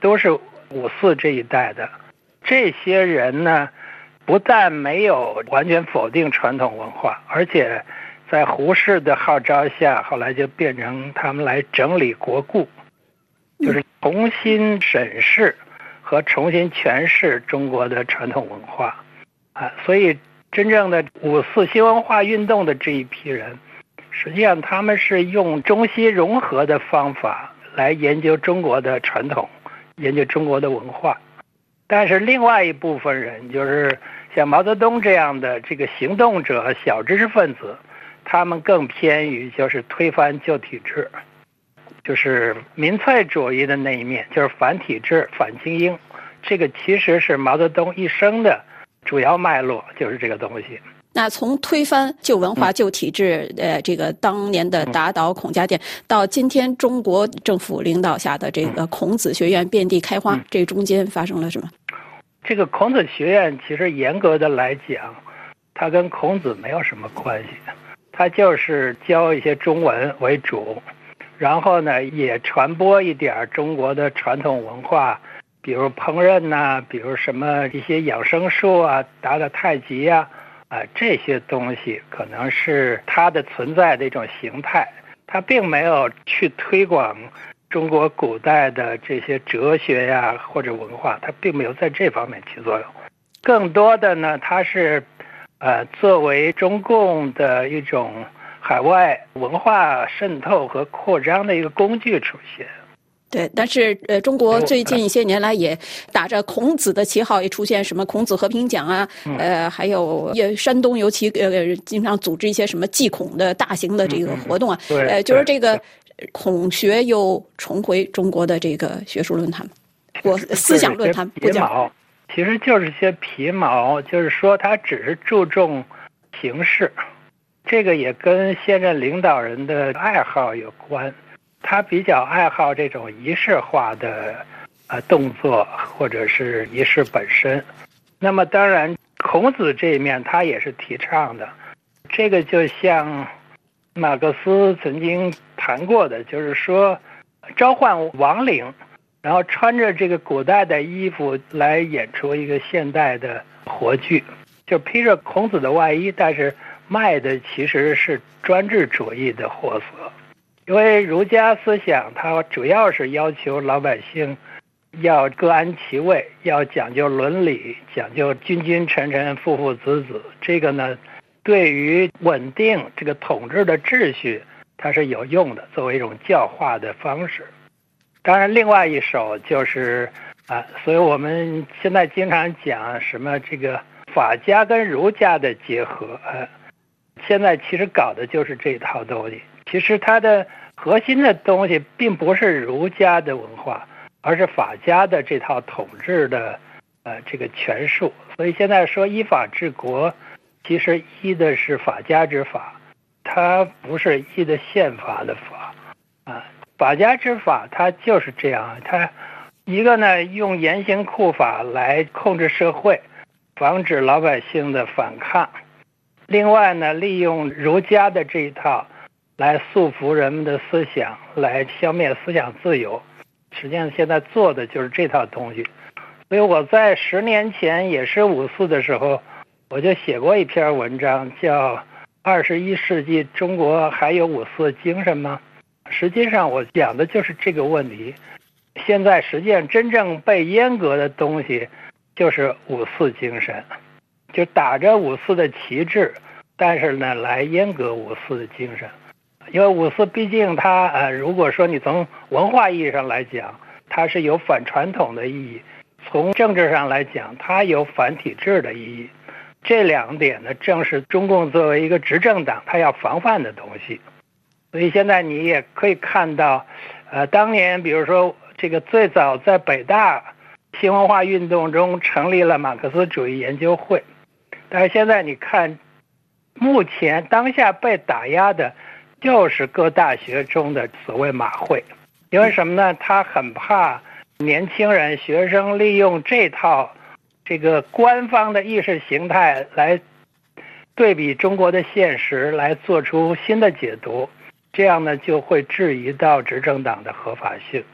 [SPEAKER 8] 都是五四这一代的。这些人呢，不但没有完全否定传统文化，而且在胡适的号召下，后来就变成他们来整理国故，就是重新审视和重新诠释中国的传统文化啊。所以真正的五四新文化运动的这一批人，实际上他们是用中西融合的方法来研究中国的传统，研究中国的文化。但是另外一部分人，就是像毛泽东这样的这个行动者、小知识分子，他们更偏于就是推翻旧体制，就是民粹主义的那一面，就是反体制、反精英。这个其实是毛泽东一生的主要脉络，就是这个东西。
[SPEAKER 9] 那从推翻旧文化、旧体制，呃，这个当年的打倒孔家店，到今天中国政府领导下的这个孔子学院遍地开花，这中间发生了什么？
[SPEAKER 8] 这个孔子学院其实严格的来讲，它跟孔子没有什么关系，它就是教一些中文为主，然后呢也传播一点中国的传统文化，比如烹饪呐、啊，比如什么一些养生术啊，打打太极啊，啊这些东西可能是它的存在的一种形态，它并没有去推广中国古代的这些哲学呀或者文化，它并没有在这方面起作用。更多的呢，它是呃作为中共的一种海外文化渗透和扩张的一个工具出现。
[SPEAKER 9] 对，但是呃，中国最近一些年来也打着孔子的旗号，也出现什么孔子和平奖啊，呃，还有也山东尤其呃经常组织一些什么祭孔的大型的这个活动啊，
[SPEAKER 8] 嗯嗯
[SPEAKER 9] 呃，就是这个孔学又重回中国的这个学术论坛，或思想论坛不讲，
[SPEAKER 8] 其实就是些皮毛，就是说他只是注重形式，这个也跟现任领导人的爱好有关。他比较爱好这种仪式化的呃动作，或者是仪式本身。那么当然孔子这一面他也是提倡的，这个就像马克思曾经谈过的，就是说召唤亡灵，然后穿着这个古代的衣服来演出一个现代的活剧，就披着孔子的外衣，但是卖的其实是专制主义的货色。因为儒家思想它主要是要求老百姓要各安其位，要讲究伦理，讲究君君臣臣父父子子，这个呢对于稳定这个统治的秩序它是有用的，作为一种教化的方式。当然另外一手就是啊，所以我们现在经常讲什么这个法家跟儒家的结合，呃，现在其实搞的就是这套东西。其实它的核心的东西并不是儒家的文化，而是法家的这套统治的呃这个权术。所以现在说依法治国，其实依的是法家之法，它不是依的宪法的法啊。法家之法它就是这样，它一个呢用严刑酷法来控制社会，防止老百姓的反抗；另外呢利用儒家的这一套来束缚人们的思想，来消灭思想自由。实际上现在做的就是这套东西。所以我在十年前也是五四的时候，我就写过一篇文章，叫二十一世纪中国还有五四精神吗？实际上我讲的就是这个问题。现在实际上真正被阉割的东西就是五四精神，就打着五四的旗帜，但是呢来阉割五四的精神。因为五四毕竟它呃，如果说你从文化意义上来讲，它是有反传统的意义；从政治上来讲，它有反体制的意义。这两点呢，正是中共作为一个执政党，它要防范的东西。所以现在你也可以看到，呃，当年比如说这个最早在北大新文化运动中成立了马克思主义研究会，但是现在你看，目前当下被打压的就是各大学中的所谓马会。因为什么呢？他很怕年轻人学生利用这套这个官方的意识形态来对比中国的现实，来做出新的解读，这样呢就会质疑到执政党的合法性。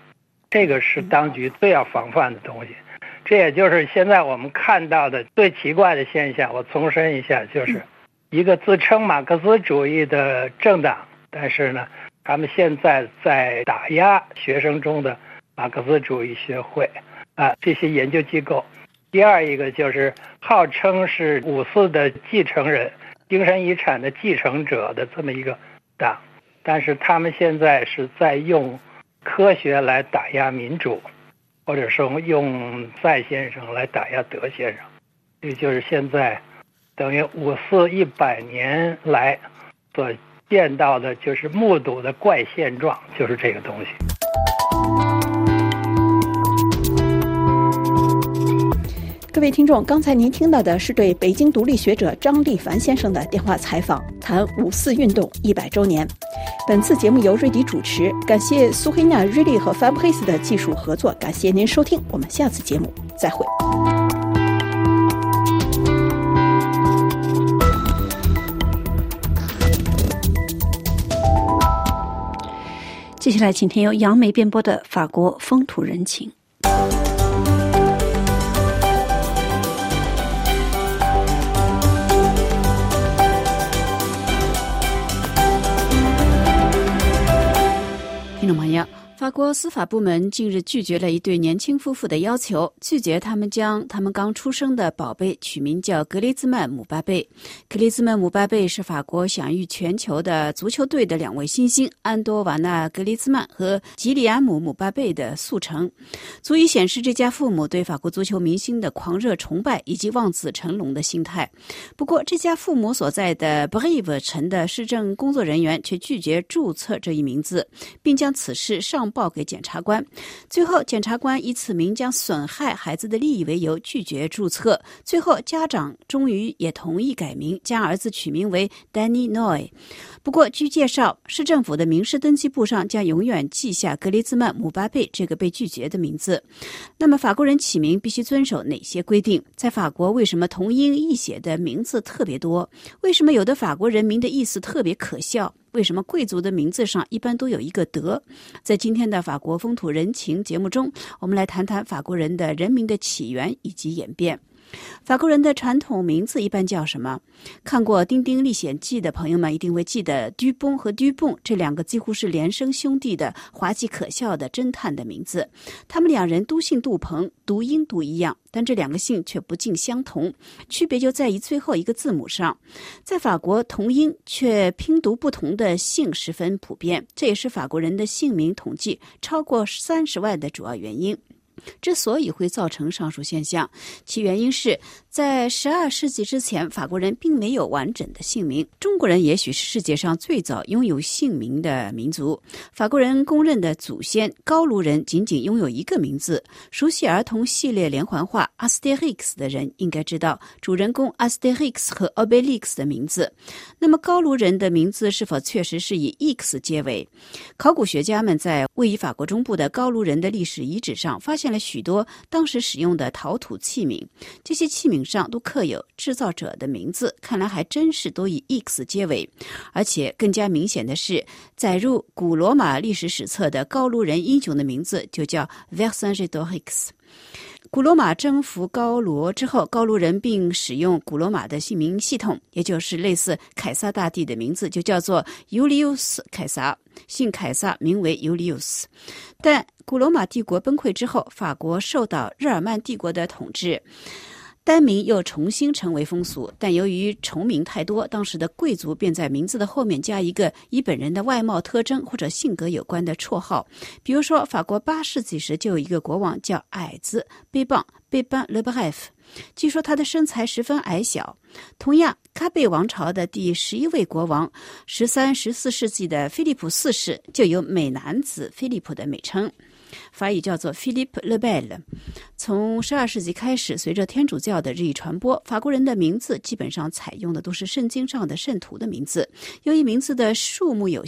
[SPEAKER 8] 这个是当局最要防范的东西。这也就是现在我们看到的最奇怪的现象，我重申一下，就是一个自称马克思主义的政党，但是呢他们现在在打压学生中的马克思主义学会啊，这些研究机构。第二一个就是号称是五四的继承人，精神遗产的继承者的这么一个党，但是他们现在是在用科学来打压民主，或者说用赛先生来打压德先生。这就是现在等于五四一百年来所见到的，就是目睹的怪现状，就是这个东西。
[SPEAKER 9] 各位听众，刚才您听到的是对北京独立学者张立凡先生的电话采访，谈五四运动一百周年。本次节目由瑞迪主持，感谢苏黑娜、瑞丽和 Fabrice 的技术合作，感谢您收听，我们下次节目再会。
[SPEAKER 1] 接下来请听由杨梅编播的法国风土人情。
[SPEAKER 4] 听众朋友，法国司法部门近日拒绝了一对年轻夫妇的要求，拒绝他们将他们刚出生的宝贝取名叫格雷兹曼·姆巴贝。格雷兹曼·姆巴贝是法国享誉全球的足球队的两位新星安多瓦纳·格雷兹曼和吉利安姆·姆巴贝的速成，足以显示这家父母对法国足球明星的狂热崇拜以及望子成龙的心态。不过，这家父母所在的 Brive 城的市政工作人员却拒绝注册这一名字，并将此事上报给检察官。最后，检察官以此名将损害孩子的利益为由拒绝注册。最后，家长终于也同意改名，将儿子取名为 Danny Noy。不过，据介绍，市政府的民事登记簿上将永远记下格雷兹曼·姆巴贝这个被拒绝的名字。那么，法国人起名必须遵守哪些规定？在法国，为什么同音异写的名字特别多？为什么有的法国人名的意思特别可笑？为什么贵族的名字上一般都有一个德？在今天的法国风土人情节目中，我们来谈谈法国人的人名的起源以及演变。法国人的传统名字一般叫什么？看过《丁丁历险记》的朋友们一定会记得杜崩和杜蹦这两个几乎是连生兄弟的滑稽可笑的侦探的名字。他们两人都姓杜鹏，读音都一样，但这两个姓却不尽相同，区别就在于最后一个字母上。在法国，同音却拼读不同的姓十分普遍，这也是法国人的姓名统计超过三十万的主要原因。之所以会造成上述现象，其原因是在十二世纪之前，法国人并没有完整的姓名。中国人也许是世界上最早拥有姓名的民族。法国人公认的祖先高卢人仅仅拥有一个名字。熟悉儿童系列连环画 Asterix 的人应该知道主人公 Asterix 和 Obelix 的名字。那么高卢人的名字是否确实是以 X 结尾？考古学家们在位于法国中部的高卢人的历史遗址上发现了许多当时使用的陶土器皿，这些器皿上都刻有制造者的名字，看来还真是都以 X 结尾。而且更加明显的是，载入古罗马历史史册的高卢人英雄的名字就叫 Vercingétorix。古罗马征服高罗之后，高卢人并使用古罗马的姓名系统，也就是类似凯撒大帝的名字就叫做 Iulius 凯撒，姓凯撒名为 Iulius。 但古罗马帝国崩溃之后，法国受到日耳曼帝国的统治，单名又重新成为风俗，但由于重名太多，当时的贵族便在名字的后面加一个与本人的外貌特征或者性格有关的绰号。比如说，法国八世纪时就有一个国王叫矮子贝棒贝班 Le Bref， 据说他的身材十分矮小。同样，喀贝王朝的第十一位国王，十三、十四世纪的菲利普四世就有美男子菲利普的美称，法语叫做 Philippe le Bel。 从十二世纪开始，随着天主教的日益传播，法国人的名字基本上采用的都是圣经上的圣徒的名字。由于名字的数目有限，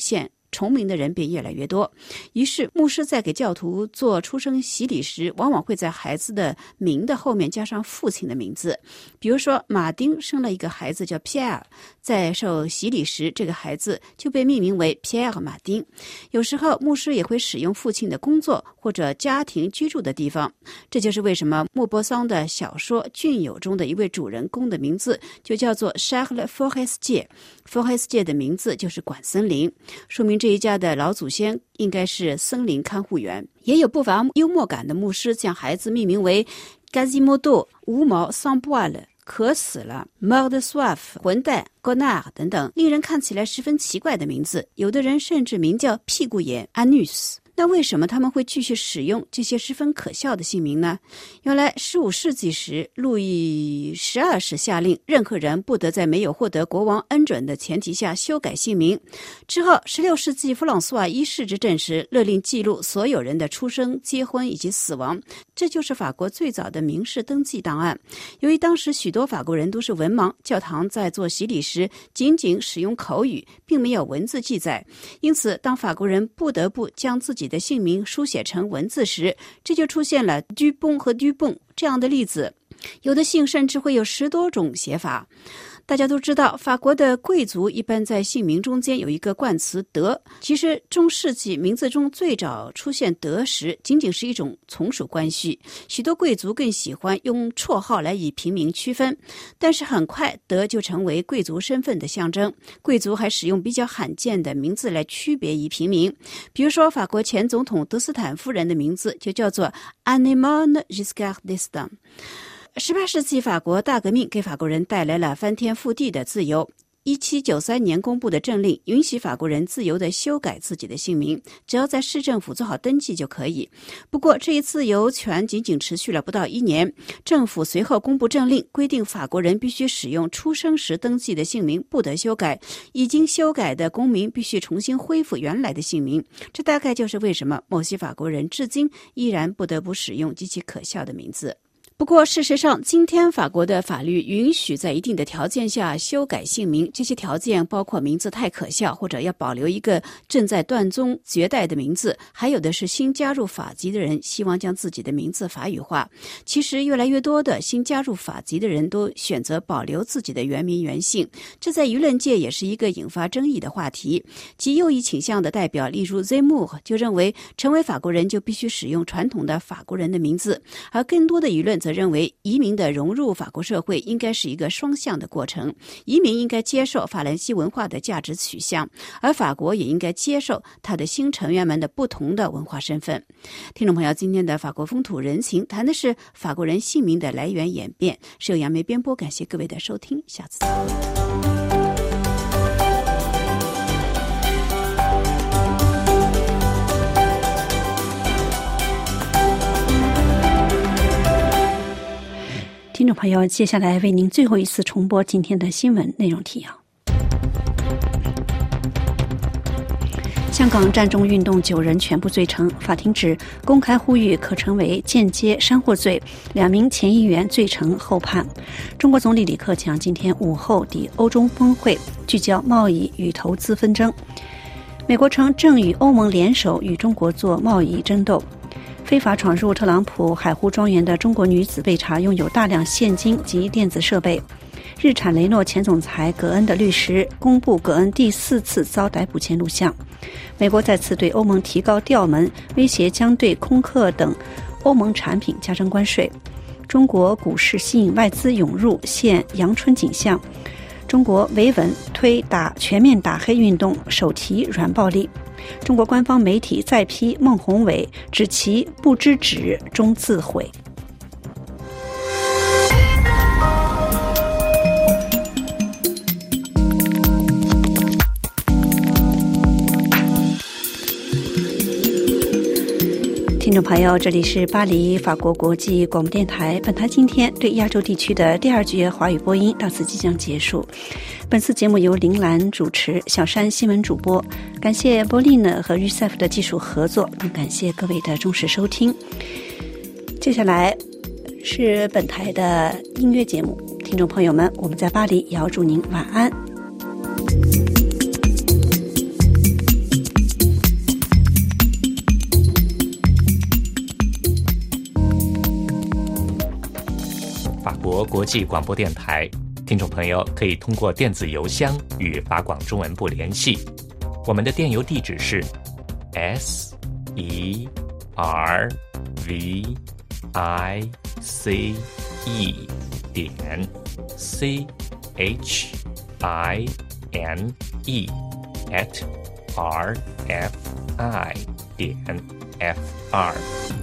[SPEAKER 4] 重名的人便越来越多。于是牧师在给教徒做出生洗礼时，往往会在孩子的名的后面加上父亲的名字。比如说马丁生了一个孩子叫皮埃尔，在受洗礼时这个孩子就被命名为皮埃尔马丁。有时候牧师也会使用父亲的工作或者家庭居住的地方，这就是为什么莫泊桑的小说《俊友》中的一位主人公的名字就叫做 Charles Forestier， Forestier 的名字就是管森林，说明这一家的老祖先应该是森林看护员。也有不乏幽默感的牧师将孩子命名为 Quasimodo、 无毛、sans poil、渴死了、mort de soif、 混蛋、connard 等等令人看起来十分奇怪的名字，有的人甚至名叫屁股眼 anus。那为什么他们会继续使用这些十分可笑的姓名呢？原来十五世纪时，路易十二世下令任何人不得在没有获得国王恩准的前提下修改姓名。之后十六世纪弗朗索瓦一世执政时，勒令记录所有人的出生、结婚以及死亡，这就是法国最早的民事登记档案。由于当时许多法国人都是文盲，教堂在做洗礼时仅仅使用口语，并没有文字记载，因此当法国人不得不将自己的姓名书写成文字时，这就出现了 Dupont 和 Dupont 这样的例子。有的姓甚至会有十多种写法。大家都知道，法国的贵族一般在姓名中间有一个冠词德，其实中世纪名字中最早出现德时仅仅是一种从属关系，许多贵族更喜欢用绰号来以平民区分，但是很快德就成为贵族身份的象征，贵族还使用比较罕见的名字来区别于平民。比如说法国前总统德斯坦夫人的名字就叫做 Anémone Giscard d'Estaing。十八世纪法国大革命给法国人带来了翻天覆地的自由。一七九三年公布的政令允许法国人自由地修改自己的姓名，只要在市政府做好登记就可以。不过这一自由权仅仅持续了不到一年，政府随后公布政令，规定法国人必须使用出生时登记的姓名，不得修改，已经修改的公民必须重新恢复原来的姓名。这大概就是为什么某些法国人至今依然不得不使用极其可笑的名字。不过事实上，今天法国的法律允许在一定的条件下修改姓名，这些条件包括名字太可笑，或者要保留一个正在断宗绝代的名字，还有的是新加入法籍的人希望将自己的名字法语化。其实越来越多的新加入法籍的人都选择保留自己的原名原姓，这在舆论界也是一个引发争议的话题。极右翼倾向的代表例如 Zemmour 就认为，成为法国人就必须使用传统的法国人的名字，而更多的舆论则认为移民的融入法国社会应该是一个双向的过程，移民应该接受法兰西文化的价值取向，而法国也应该接受它的新成员们的不同的文化身份。听众朋友，今天的法国风土人情谈的是法国人姓名的来源演变，是由杨梅编播，感谢各位的收听，下次见。
[SPEAKER 1] 听众朋友，接下来为您最后一次重播今天的新闻内容提要。香港占中运动九人全部罪成，法庭指公开呼吁可成为间接煽惑罪，两名前议员罪成后判。中国总理李克强今天午后抵欧洲峰会，聚焦贸易与投资纷争。美国称正与欧盟联手与中国做贸易争斗。非法闯入特朗普海湖庄园的中国女子被查拥有大量现金及电子设备。日产雷诺前总裁葛恩的律师公布葛恩第四次遭逮捕前录像。美国再次对欧盟提高调门，威胁将对空客等欧盟产品加征关税。中国股市吸引外资涌入，现阳春景象。中国维稳推打全面打黑运动，首提软暴力。中国官方媒体再批孟宏伟，指其不知止终自毁。听众朋友，这里是巴黎法国国际广播电台。本台今天对亚洲地区的第二节华语播音到此即将结束。本次节目由林兰主持，小山新闻主播。感谢波利呢和 U C F 的技术合作，更感谢各位的忠实收听。接下来是本台的音乐节目，听众朋友们，我们在巴黎也要祝您晚安。
[SPEAKER 7] 国国际广播电台。听众朋友可以通过电子邮箱与法广中文部联系，我们的电邮地址是 s e r v i c e 点 c h i n e at r f i 点 f r。